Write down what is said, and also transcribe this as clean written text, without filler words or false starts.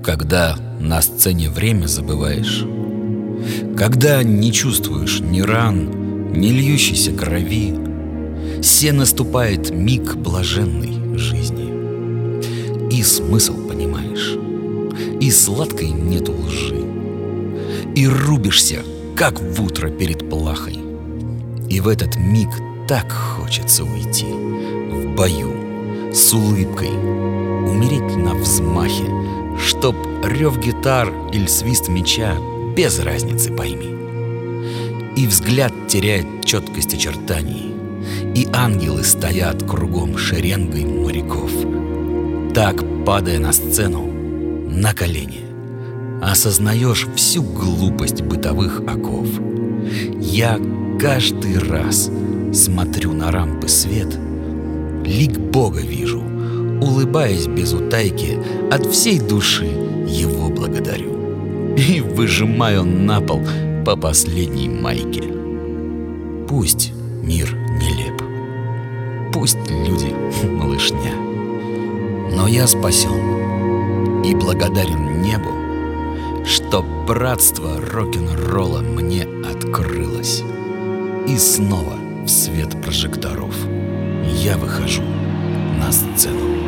Когда на сцене время забываешь, когда не чувствуешь ни ран, ни льющейся крови, се наступает миг блаженной жизни. И смысл понимаешь, и сладкой нету лжи, и рубишься, как в утро перед плахой. И в этот миг так хочется уйти в бою с улыбкой, умереть на взмахе, чтоб рев гитар или свист меча, без разницы пойми. И взгляд теряет четкость очертаний, и ангелы стоят кругом шеренгой моряков. Так, падая на сцену, на колени, осознаешь всю глупость бытовых оков. Я каждый раз смотрю на рампы свет, лик Бога вижу, улыбаясь без утайки, от всей души Его благодарю и выжимаю на пол по последней майке. Пусть мир нелеп, пусть люди малышня, но я спасен и благодарен небу, что братство рок-н-ролла мне открылось. И снова в свет прожекторов я выхожу на сцену.